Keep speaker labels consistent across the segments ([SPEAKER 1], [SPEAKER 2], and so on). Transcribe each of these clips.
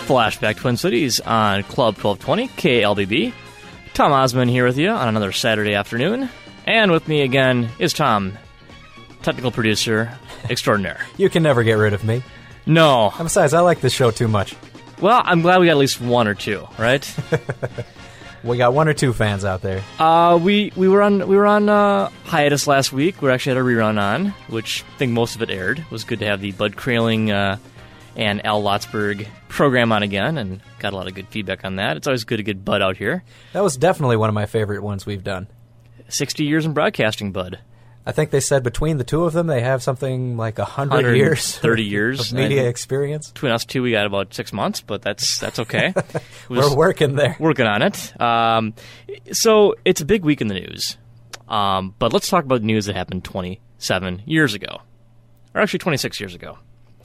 [SPEAKER 1] Flashback Twin Cities on Club 1220 KLBB. Tom Osman here with you on another Saturday afternoon. And with me again is Tom, technical producer extraordinaire.
[SPEAKER 2] You can never get rid of me.
[SPEAKER 1] No.
[SPEAKER 2] And besides, I like this show too much.
[SPEAKER 1] Well, I'm glad we got at least one or two, right?
[SPEAKER 2] We got one or two fans out there.
[SPEAKER 1] We were on hiatus last week. We actually had a rerun on, which I think most of it aired. It was good to have the Bud Kraling and Al Lotsberg program on again, and got a lot of good feedback on that. It's always good to get Bud out here.
[SPEAKER 2] That was definitely one of my favorite ones we've done.
[SPEAKER 1] 60 years in broadcasting, Bud.
[SPEAKER 2] I think they said between the two of them, they have something like 100 years.
[SPEAKER 1] 30 years.
[SPEAKER 2] Of media experience.
[SPEAKER 1] Between us two, we got about 6 months, but that's okay.
[SPEAKER 2] We're working there.
[SPEAKER 1] Working on it. So it's a big week in the news. But let's talk about news that happened 27 years ago. Or actually 26 years ago.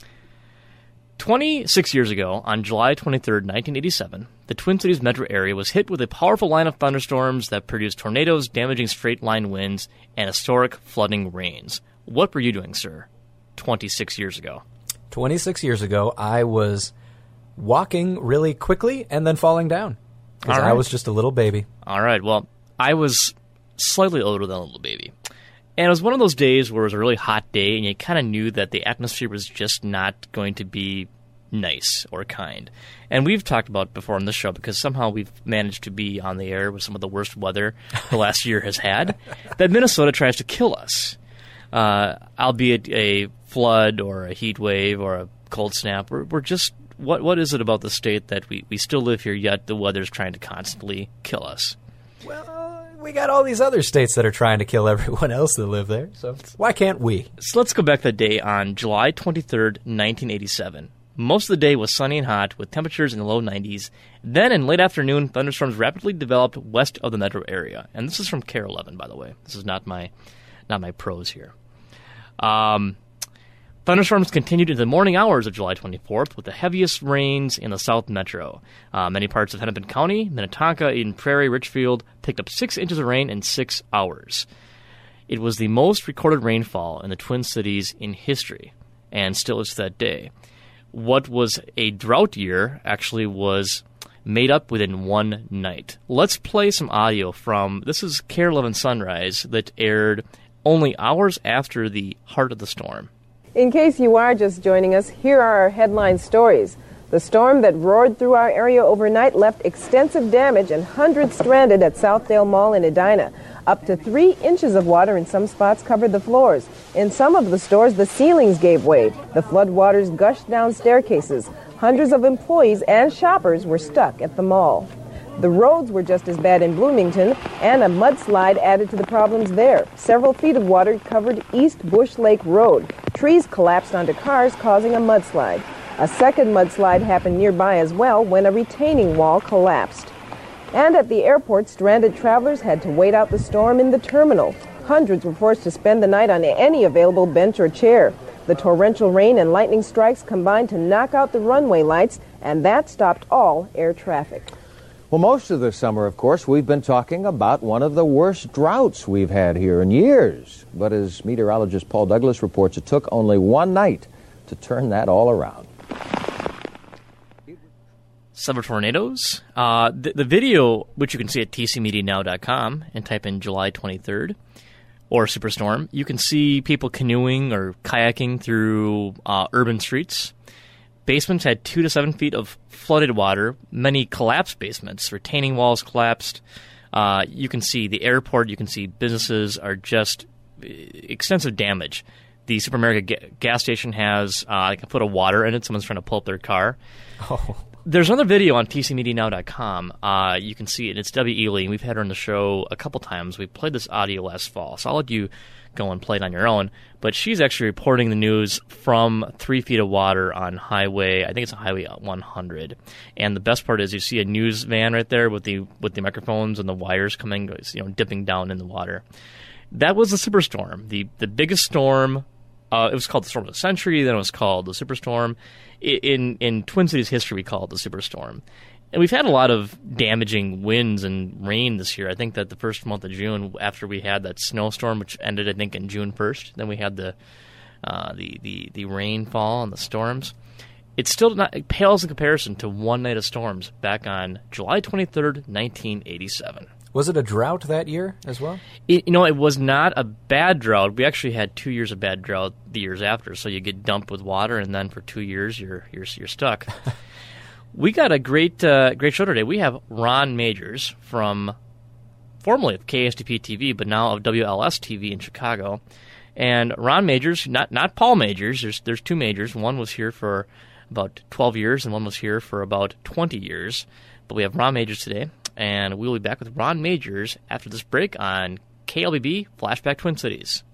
[SPEAKER 1] 26 years ago, on July 23rd, 1987, the Twin Cities metro area was hit with a powerful line of thunderstorms that produced tornadoes, damaging straight-line winds, and historic flooding rains. What were you doing, sir, 26 years ago?
[SPEAKER 2] 26 years ago, I was walking really quickly and then falling down. Because I was just a little baby.
[SPEAKER 1] All right, well, I was slightly older than a little baby. And it was one of those days where it was a really hot day, and you kind of knew that the atmosphere was just not going to be nice or kind. And we've talked about it before on this show, because somehow we've managed to be on the air with some of the worst weather the last year has had, that Minnesota tries to kill us. Albeit a flood or a heat wave or a cold snap. We're just, what is it about the state that we still live here, yet the weather's trying to constantly kill us?
[SPEAKER 2] Well, we got all these other states that are trying to kill everyone else that live there, so why can't we?
[SPEAKER 1] So let's go back to the day on July 23rd, 1987. Most of the day was sunny and hot, with temperatures in the low 90s. Then, in late afternoon, thunderstorms rapidly developed west of the metro area. And this is from KARE 11, by the way. This is not my prose here. Thunderstorms continued into the morning hours of July 24th, with the heaviest rains in the South Metro. Many parts of Hennepin County, Minnetonka, Eden Prairie, Richfield picked up 6 inches of rain in 6 hours. It was the most recorded rainfall in the Twin Cities in history, and still is to that day. What was a drought year actually was made up within one night. Let's play some audio from, this is KARE 11 Sunrise, that aired only hours after the heart of the storm.
[SPEAKER 3] In case you are just joining us, here are our headline stories. The storm that roared through our area overnight left extensive damage and hundreds stranded at Southdale Mall in Edina. Up to 3 inches of water in some spots covered the floors. In some of the stores, the ceilings gave way. The flood waters gushed down staircases. Hundreds of employees and shoppers were stuck at the mall. The roads were just as bad in Bloomington, and a mudslide added to the problems there. Several feet of water covered East Bush Lake Road. Trees collapsed onto cars, causing a mudslide. A second mudslide happened nearby as well when a retaining wall collapsed. And at the airport, stranded travelers had to wait out the storm in the terminal. Hundreds were forced to spend the night on any available bench or chair. The torrential rain and lightning strikes combined to knock out the runway lights, and that stopped all air traffic.
[SPEAKER 4] Well, most of this summer, of course, we've been talking about one of the worst droughts we've had here in years. But as meteorologist Paul Douglas reports, it took only one night to turn that all around.
[SPEAKER 1] Several tornadoes. The video, which you can see at tcmedianow.com, and type in July 23rd, or Superstorm, you can see people canoeing or kayaking through urban streets. Basements had 2 to 7 feet of flooded water. Many collapsed basements. Retaining walls collapsed. You can see the airport. You can see businesses are just extensive damage. The Super America gas station has like a foot of water in it. Someone's trying to pull up their car.
[SPEAKER 2] Oh.
[SPEAKER 1] There's another video on tcmedianow.com. You can see it. It's Debbie Ely. We've had her on the show a couple times. We played this audio last fall, so I'll let you go and play it on your own. But she's actually reporting the news from 3 feet of water on highway, I think it's Highway 100. And the best part is you see a news van right there with the microphones and the wires coming, dipping down in the water. That was the Superstorm, the biggest storm. It was called the Storm of the Century, then it was called the Superstorm. In Twin Cities history, we call it the Superstorm. And we've had a lot of damaging winds and rain this year. I think that the first month of June, after we had that snowstorm, which ended, I think, in June 1st, then we had the rainfall and the storms. it still it pales in comparison to one night of storms back on July 23rd, 1987.
[SPEAKER 2] Was it a drought that year as well?
[SPEAKER 1] It was not a bad drought. We actually had 2 years of bad drought the years after. So you get dumped with water, and then for 2 years you're stuck. We got a great show today. We have Ron Magers from formerly of KSTP TV, but now of WLS TV in Chicago. And Ron Magers, not Paul Magers. There's two Magers. One was here for about 12 years, and one was here for about 20 years. But we have Ron Magers today. And we'll be back with Ron Magers after this break on KLBB Flashback Twin Cities.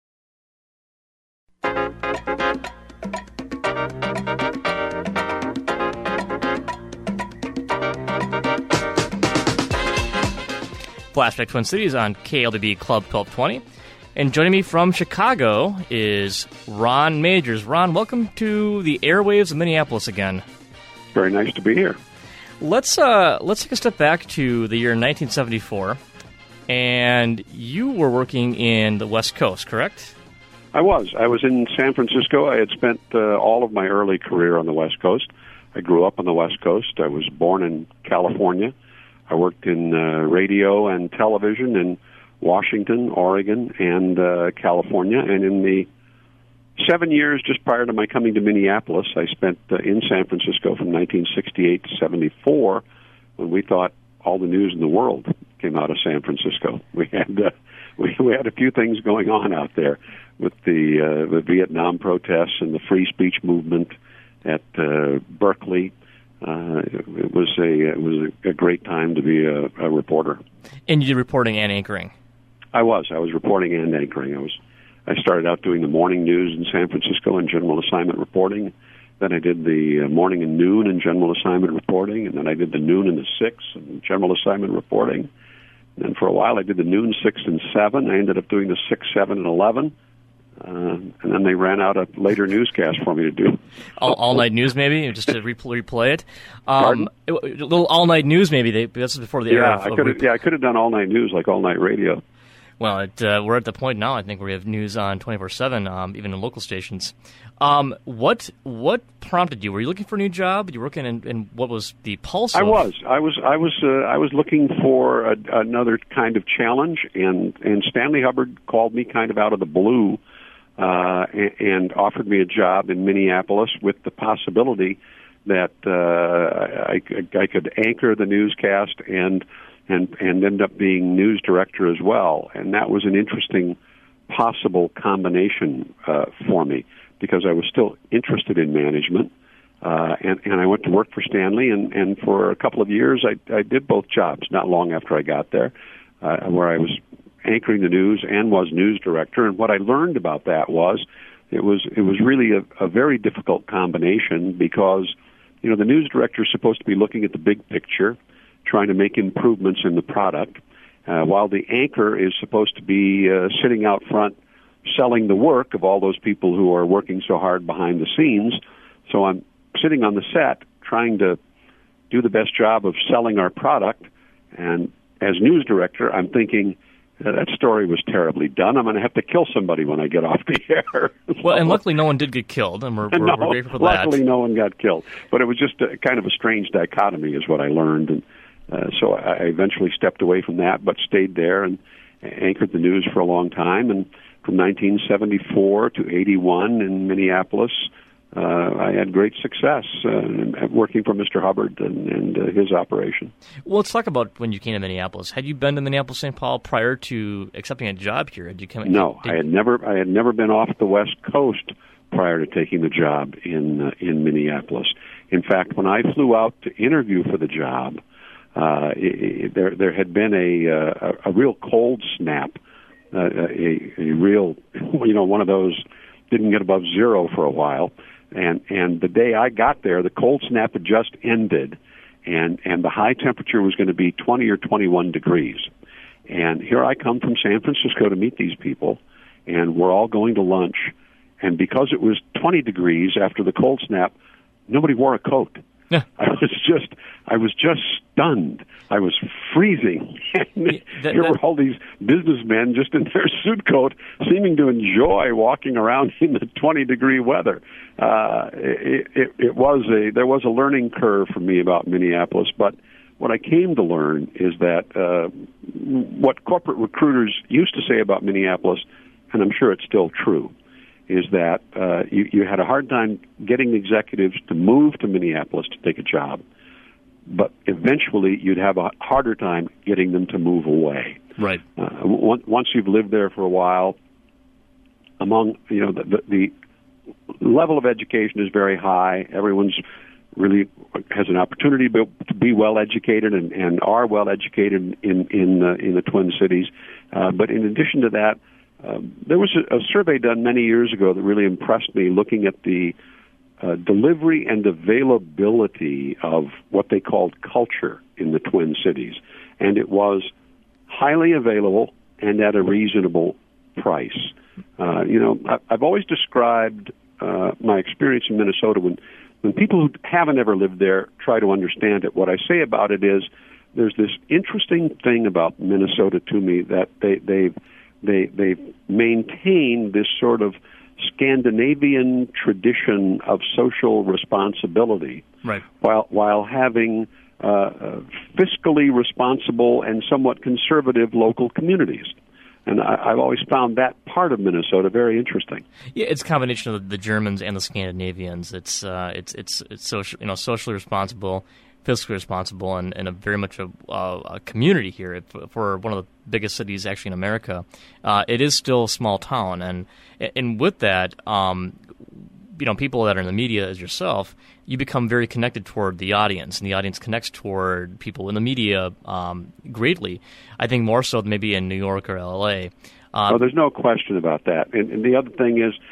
[SPEAKER 1] Flashback Twin Cities on KLBB Club 1220. And joining me from Chicago is Ron Magers. Ron, welcome to the airwaves of Minneapolis again.
[SPEAKER 5] Very nice to be here.
[SPEAKER 1] Let's take a step back to the year 1974, and you were working in the West Coast, correct?
[SPEAKER 5] I was in San Francisco. I had spent all of my early career on the West Coast. I grew up on the West Coast. I was born in California. I worked in radio and television in Washington, Oregon, and California. And in the 7 years just prior to my coming to Minneapolis, I spent in San Francisco from 1968 to 74, when we thought all the news in the world came out of San Francisco. We had we had a few things going on out there with the Vietnam protests and the free speech movement at Berkeley. It was a great time to be a reporter.
[SPEAKER 1] And you did reporting and anchoring.
[SPEAKER 5] I was reporting and anchoring. I started out doing the morning news in San Francisco and general assignment reporting. Then I did the morning and noon and general assignment reporting. And then I did the noon and the 6 and general assignment reporting. And then for a while I did the noon, 6, and 7. I ended up doing the 6, 7, and 11. And then they ran out a later newscast for me to do.
[SPEAKER 1] All-night news, maybe, just to replay it.
[SPEAKER 5] A
[SPEAKER 1] little all-night news, maybe. This is before the era.
[SPEAKER 5] I could have done all-night news, like all-night radio.
[SPEAKER 1] Well, we're at the point now, I think, where we have news on 24/7, even in local stations. What prompted you? Were you looking for a new job? You were working in what was the pulse?
[SPEAKER 5] I was looking for another kind of challenge, and Stanley Hubbard called me kind of out of the blue, and offered me a job in Minneapolis with the possibility that I could anchor the newscast and end up being news director as well. And that was an interesting possible combination for me, because I was still interested in management. And I went to work for Stanley, and for a couple of years I did both jobs, not long after I got there, where I was anchoring the news and was news director. And what I learned about that was it was really a very difficult combination, because the news director is supposed to be looking at the big picture, trying to make improvements in the product, while the anchor is supposed to be sitting out front selling the work of all those people who are working so hard behind the scenes. So I'm sitting on the set trying to do the best job of selling our product, and as news director, I'm thinking, that story was terribly done. I'm going to have to kill somebody when I get off the air.
[SPEAKER 1] Well, and luckily no one did get killed, and we're grateful for that.
[SPEAKER 5] Luckily no one got killed. But it was just kind of a strange dichotomy is what I learned. And so I eventually stepped away from that, but stayed there and anchored the news for a long time. And from 1974 to 81 in Minneapolis, I had great success working for Mr. Hubbard and his operation.
[SPEAKER 1] Well, let's talk about when you came to Minneapolis. Had you been to Minneapolis, St. Paul prior to accepting a job here?
[SPEAKER 5] No, I had never been off the West Coast prior to taking the job in Minneapolis. In fact, when I flew out to interview for the job, there had been a real cold snap, a real one of those didn't get above zero for a while. And the day I got there, the cold snap had just ended, and the high temperature was going to be 20 or 21 degrees. And here I come from San Francisco to meet these people, and we're all going to lunch. And because it was 20 degrees after the cold snap, nobody wore a coat.
[SPEAKER 1] Yeah.
[SPEAKER 5] I was just stunned. I was freezing. Here were all these businessmen just in their suit coat, seeming to enjoy walking around in the 20-degree weather. There was a learning curve for me about Minneapolis, but what I came to learn is that what corporate recruiters used to say about Minneapolis, and I'm sure it's still true, is that you had a hard time getting executives to move to Minneapolis to take a job, but eventually you'd have a harder time getting them to move away.
[SPEAKER 1] Right.
[SPEAKER 5] Once you've lived there for a while, the level of education is very high. Everyone's really has an opportunity to be well educated and are well educated in the Twin Cities. But in addition to that, there was a survey done many years ago that really impressed me, looking at the delivery and availability of what they called culture in the Twin Cities. And it was highly available and at a reasonable price. I've always described my experience in Minnesota when people who haven't ever lived there try to understand it. What I say about it is there's this interesting thing about Minnesota to me, that they've maintained this sort of Scandinavian tradition of social responsibility,
[SPEAKER 1] right,
[SPEAKER 5] while having fiscally responsible and somewhat conservative local communities. And I've always found that part of Minnesota very interesting.
[SPEAKER 1] Yeah, it's a combination of the Germans and the Scandinavians. It's social, socially responsible, fiscally responsible, and a very much a community here. For one of the biggest cities actually in America, it is still a small town, and with that, people that are in the media as yourself, you become very connected toward the audience, and the audience connects toward people in the media greatly. I think more so than maybe in New York or L.A.
[SPEAKER 5] There's no question about that. And the other thing is,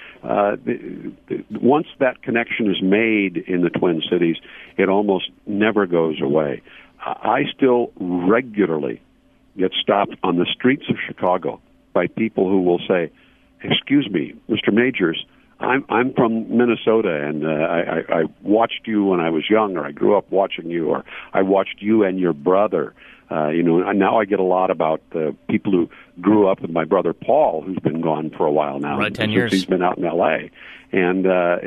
[SPEAKER 5] once that connection is made in the Twin Cities, it almost never goes away. I still regularly get stopped on the streets of Chicago by people who will say, "Excuse me, Mr. Majors, I'm from Minnesota, and I watched you when I was young, or I grew up watching you, or I watched you and your brother." And now I get a lot about people who grew up with my brother Paul, who's been gone for a while now.
[SPEAKER 1] Right, 10 years.
[SPEAKER 5] He's been out in L.A. And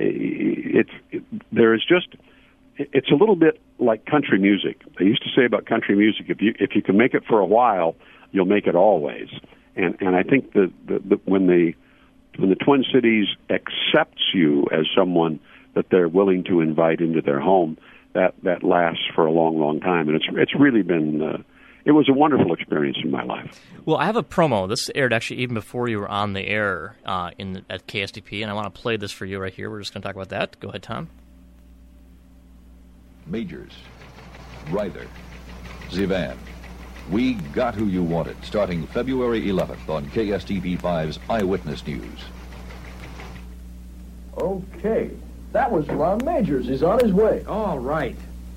[SPEAKER 5] it's a little bit like country music. They used to say about country music, if you can make it for a while, you'll make it always. And I think when the Twin Cities accepts you as someone that they're willing to invite into their home, that lasts for a long, long time. And it's really been it was a wonderful experience in my life.
[SPEAKER 1] Well, I have a promo. This aired actually even before you were on the air at KSTP, and I want to play this for you right here. We're just going to talk about that. Go ahead, Tom.
[SPEAKER 6] Majors, Ryder, Zivan. We got who you wanted, starting February 11th on KSTP5's Eyewitness News.
[SPEAKER 7] Okay, that was Ron Majors. He's on his way.
[SPEAKER 8] All right.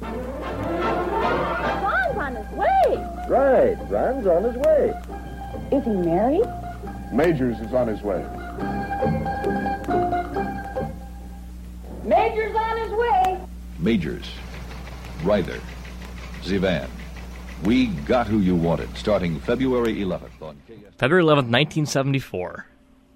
[SPEAKER 9] Ron's on his way.
[SPEAKER 7] Right, Ron's on his way.
[SPEAKER 9] Is he married?
[SPEAKER 8] Majors is on his way.
[SPEAKER 9] Major's on his way.
[SPEAKER 6] Majors, Ryder, Zivan. We got who you wanted, starting February 11th on KSTP.
[SPEAKER 1] February 11th, 1974.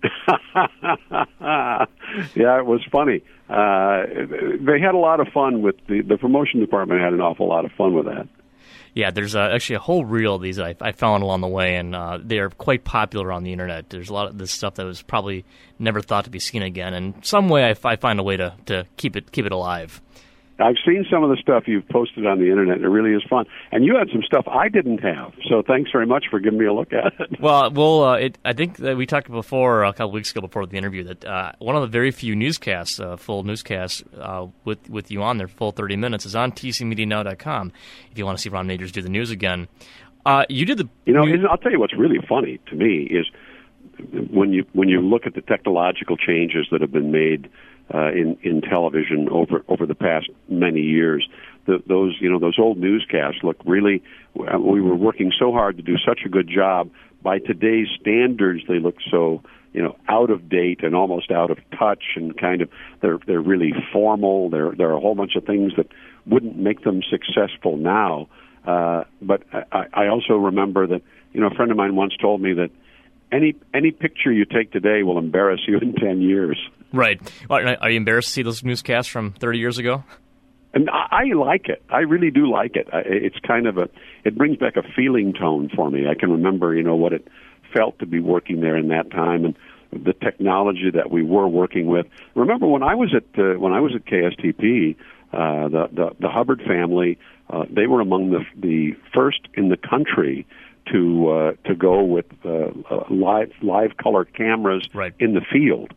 [SPEAKER 5] Yeah, it was funny. They had a lot of fun with the promotion department. Had an awful lot of fun with that.
[SPEAKER 1] Yeah, there's actually a whole reel of these that I found along the way, and they're quite popular on the internet. There's a lot of this stuff that was probably never thought to be seen again, and some way I find a way to keep it alive.
[SPEAKER 5] I've seen some of the stuff you've posted on the internet, and it really is fun. And you had some stuff I didn't have, so thanks very much for giving me a look at it.
[SPEAKER 1] Well, I think that we talked before, a couple weeks ago before the interview, that one of the very few newscasts, full newscasts with you on there, full 30 minutes, is on tcmedianow.com if you want to see Ron Majors do the news again. You did the...
[SPEAKER 5] I'll tell you what's really funny to me is when you look at the technological changes that have been made in television over the past many years, those old newscasts look really. We were working so hard to do such a good job. By today's standards, they look so out of date and almost out of touch, and kind of they're really formal. There are a whole bunch of things that wouldn't make them successful now. But I also remember that a friend of mine once told me that any picture you take today will embarrass you in 10 years.
[SPEAKER 1] Right. Well, are you embarrassed to see those newscasts from 30 years ago?
[SPEAKER 5] And I like it. I really do like it. It's kind of it brings back a feeling tone for me. I can remember, what it felt to be working there in that time and the technology that we were working with. Remember when I was at KSTP, the Hubbard family, they were among the first in the country to go with live color cameras in the field.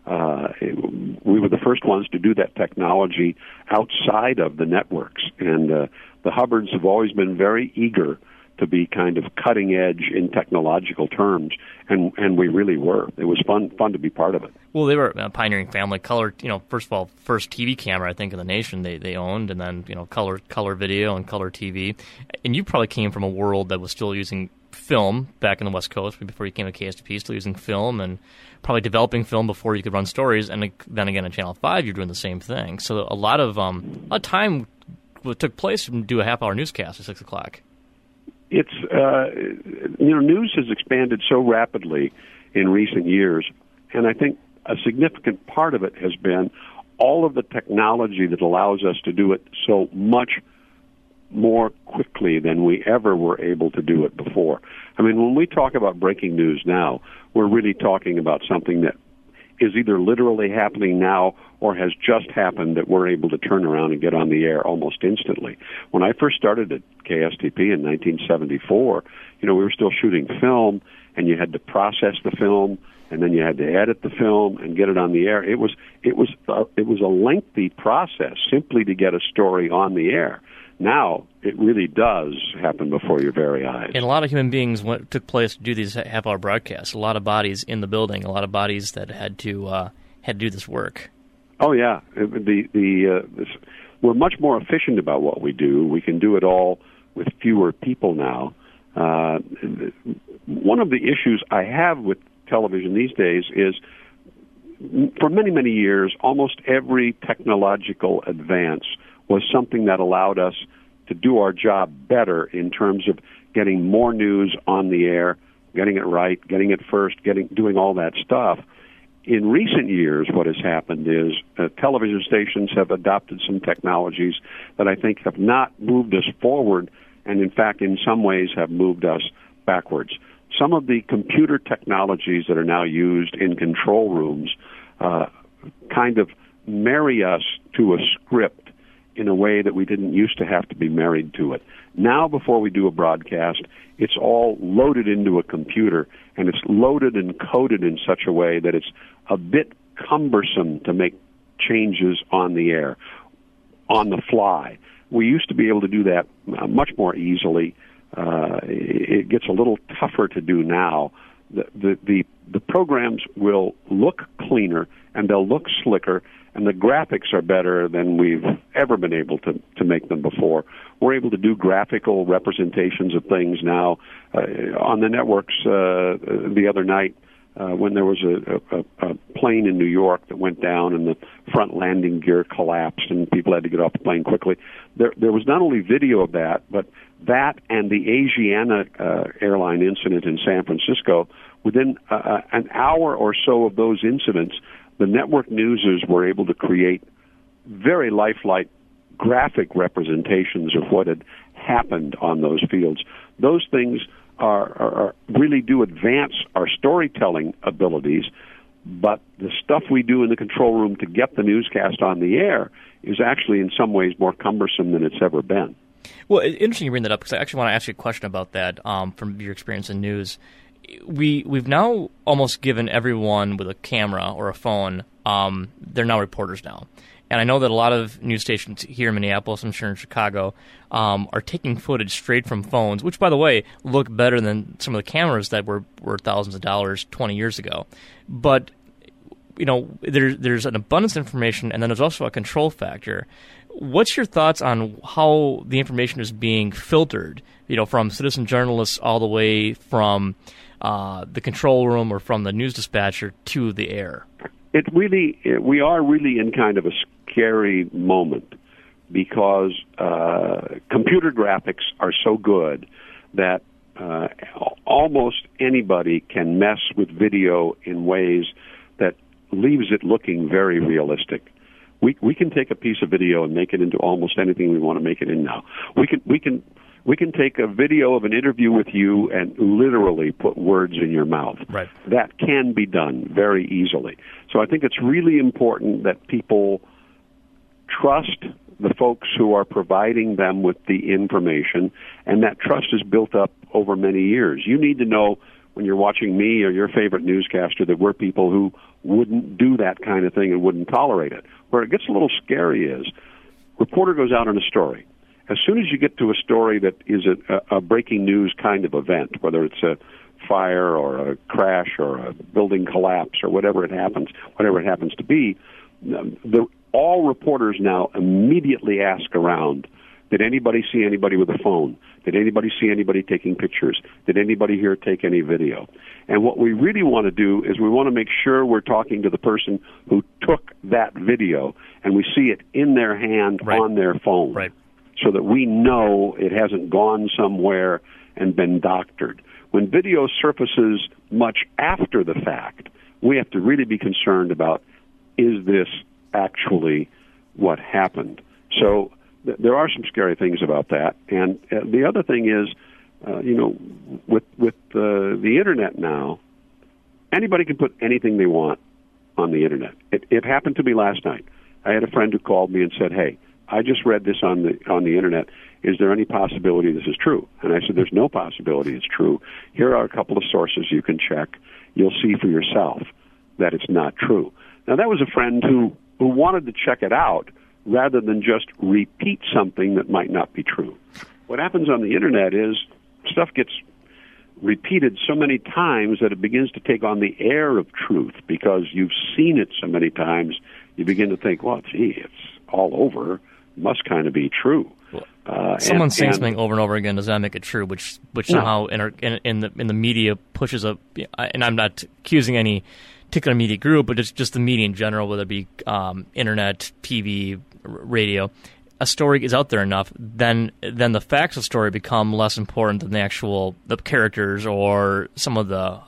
[SPEAKER 5] We were the first ones to do that technology outside of the networks, and the Hubbards have always been very eager to be kind of cutting edge in technological terms, and we really were. It was fun to be part of it.
[SPEAKER 1] Well, they were a pioneering family. Color, first of all, first TV camera I think in the nation they owned, and then color video and color TV. And you probably came from a world that was still using film back in the West Coast before you came to KSTP, still using film and probably developing film before you could run stories. And then again on Channel 5, you're doing the same thing. So a lot of time took place to do a half-hour newscast at 6 o'clock.
[SPEAKER 5] It's news has expanded so rapidly in recent years, and I think a significant part of it has been all of the technology that allows us to do it so much more quickly than we ever were able to do it before. I mean, when we talk about breaking news now, we're really talking about something that is either literally happening now or has just happened that we're able to turn around and get on the air almost instantly. When I first started at KSTP in 1974, we were still shooting film, and you had to process the film, and then you had to edit the film and get it on the air. It was a lengthy process simply to get a story on the air. Now, it really does happen before your very eyes.
[SPEAKER 1] And a lot of human beings took place to do these half-hour broadcasts. A lot of bodies in the building, a lot of bodies that had to do this work.
[SPEAKER 5] Oh, yeah. We're much more efficient about what we do. We can do it all with fewer people now. One of the issues I have with television these days is, for many, many years, almost every technological advance was something that allowed us to do our job better in terms of getting more news on the air, getting it right, getting it first, doing all that stuff. In recent years, what has happened is television stations have adopted some technologies that I think have not moved us forward, and in fact, in some ways have moved us backwards. Some of the computer technologies that are now used in control rooms kind of marry us to a script in a way that we didn't used to have to be married to it. Now, before we do a broadcast, it's all loaded into a computer, and it's loaded and coded in such a way that it's a bit cumbersome to make changes on the air, on the fly. We used to be able to do that much more easily. It gets a little tougher to do now. The programs will look cleaner, and they'll look slicker, and the graphics are better than we've ever been able to make them before. We're able to do graphical representations of things now. On the networks the other night, when there was a plane in New York that went down and the front landing gear collapsed and people had to get off the plane quickly, there was not only video of that, but that and the Asiana airline incident in San Francisco. Within an hour or so of those incidents, the network newsers were able to create very lifelike graphic representations of what had happened on those fields. Those things are really do advance our storytelling abilities, but the stuff we do in the control room to get the newscast on the air is actually in some ways more cumbersome than it's ever been.
[SPEAKER 1] Well, it's interesting you bring that up, because I actually want to ask you a question about that from your experience in news. We've now almost given everyone with a camera or a phone, they're now reporters now. And I know that a lot of news stations here in Minneapolis, I'm sure in Chicago, are taking footage straight from phones, which, by the way, look better than some of the cameras that were thousands of dollars 20 years ago. But, there's an abundance of information, and then there's also a control factor. What's your thoughts on how the information is being filtered, from citizen journalists all the way from the control room or from the news dispatcher to the air?
[SPEAKER 5] We are really in kind of a scary moment, because computer graphics are so good that almost anybody can mess with video in ways that leaves it looking very realistic. We can take a piece of video and make it into almost anything we want to make it in now. We can take a video of an interview with you and literally put words in your mouth.
[SPEAKER 1] Right.
[SPEAKER 5] That can be done very easily. So I think it's really important that people trust the folks who are providing them with the information, and that trust is built up over many years. You need to know when you're watching me or your favorite newscaster that we're people who wouldn't do that kind of thing and wouldn't tolerate it. Where it gets a little scary is, reporter goes out on a story. As soon as you get to a story that is a breaking news kind of event, whether it's a fire or a crash or a building collapse or whatever it happens to be, all reporters now immediately ask around, did anybody see anybody with a phone? Did anybody see anybody taking pictures? Did anybody here take any video? And what we really want to do is we want to make sure we're talking to the person who took that video and we see it in their hand on their phone.
[SPEAKER 1] Right.
[SPEAKER 5] So that we know it hasn't gone somewhere and been doctored. When video surfaces much after the fact, we have to really be concerned about, is this actually what happened? So there are some scary things about that. And the other thing is, with the Internet now, anybody can put anything they want on the Internet. It happened to me last night. I had a friend who called me and said, hey, I just read this on the Internet. Is there any possibility this is true? And I said, there's no possibility it's true. Here are a couple of sources you can check. You'll see for yourself that it's not true. Now, that was a friend who wanted to check it out rather than just repeat something that might not be true. What happens on the Internet is stuff gets repeated so many times that it begins to take on the air of truth because you've seen it so many times. You begin to think, well, gee, it's all over. Must kind of be true.
[SPEAKER 1] Someone saying something over and over again does not make it true, which somehow in the media pushes a. And I'm not accusing any particular media group, but it's just the media in general, whether it be internet, TV, radio. A story is out there enough, then the facts of the story become less important than the characters or some of the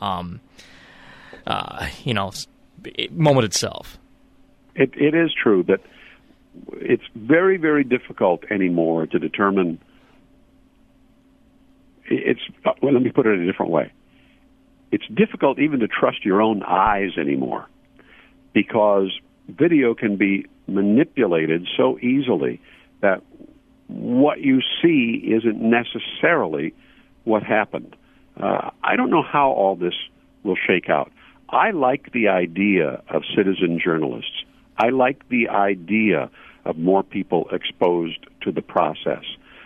[SPEAKER 1] moment itself.
[SPEAKER 5] It is true that it's very, very difficult anymore to determine. Let me put it in a different way. It's difficult even to trust your own eyes anymore because video can be manipulated so easily that what you see isn't necessarily what happened. I don't know how all this will shake out. I like the idea of citizen journalists. I like the idea of more people exposed to the process.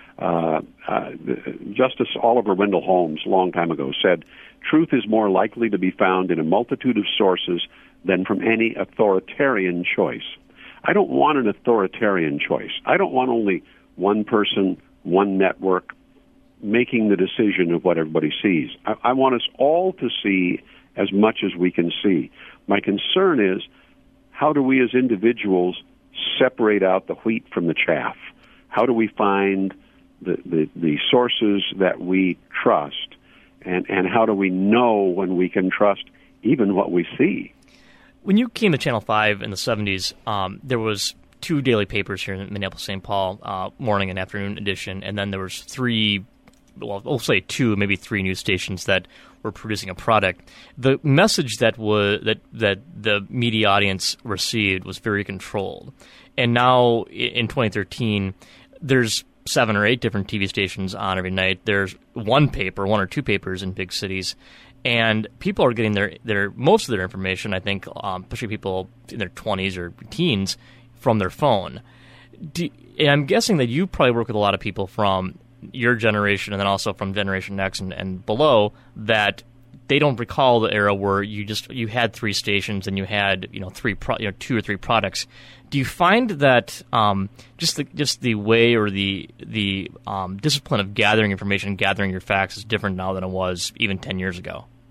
[SPEAKER 5] Justice Oliver Wendell Holmes, a long time ago, said, truth is more likely to be found in a multitude of sources than from any authoritarian choice. I don't want an authoritarian choice. I don't want only one person, one network making the decision of what everybody sees. I want us all to see as much as we can see. My concern is, how do we as individuals separate out the wheat from the chaff? How do we find the sources that we trust, and how do we know when we can trust even what we see?
[SPEAKER 1] When you came to Channel 5 in the 70s, there was 2 daily papers here in Minneapolis-St. Paul, morning and afternoon edition, and then there was 3, well, we'll say 2, maybe 3 news stations that were producing a product. The message that the media audience received was very controlled. And now, in 2013, there's 7 or 8 different TV stations on every night. There's 1 or 2 papers in big cities. And people are getting their most of their information, I think, especially people in their 20s or teens, from their phone. And I'm guessing that you probably work with a lot of people from your generation and then also from Generation X and below that they don't recall the era where you had 3 stations and you had 2 or 3 products. Do you find that just the way or the discipline of gathering information, gathering your facts is different now than it was even 10 years ago?